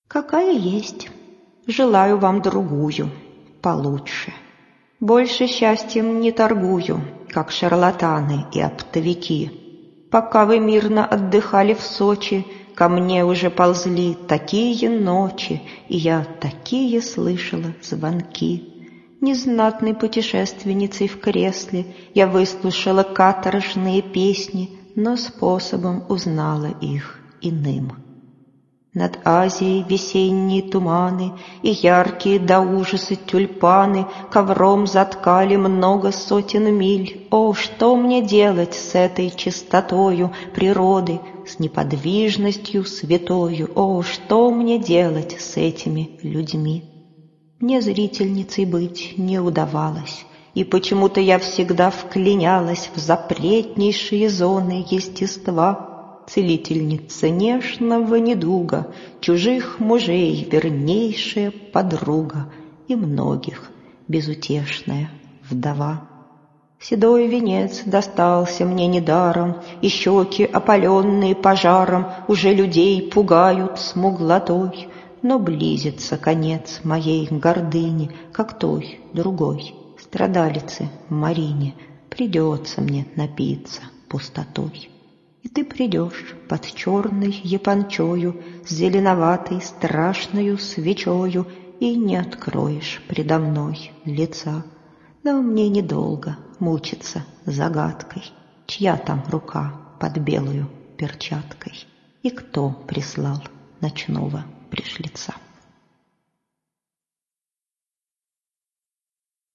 какая есть. Желаю вам другую, получше. Больше счастьем не торгую, как шарлатаны и оптовики. Пока вы мирно отдыхали в Сочи, ко мне уже ползли такие ночи, и я такие слышала звонки. Незнатной путешественницей в кресле я выслушала каторжные песни, но способом узнала их иным. Над Азией весенние туманы и яркие до ужаса тюльпаны ковром заткали много сотен миль. О, что мне делать с этой чистотою природы, с неподвижностью святою? О, что мне делать с этими людьми? Мне зрительницей быть не удавалось, и почему-то я всегда вклинялась в запретнейшие зоны естества. Целительница нежного недуга, чужих мужей вернейшая подруга и многих безутешная вдова. Седой венец достался мне недаром, и щеки, опаленные пожаром, уже людей пугают смуглотой. Но близится конец моей гордыни, как той другой страдалице Марине. Придется мне напиться пустотой. И ты придешь под черной япончою, с зеленоватой страшною свечою, и не откроешь предо мной лица. Но мне недолго мучиться загадкой, чья там рука под белую перчаткой, и кто прислал ночного пришлица.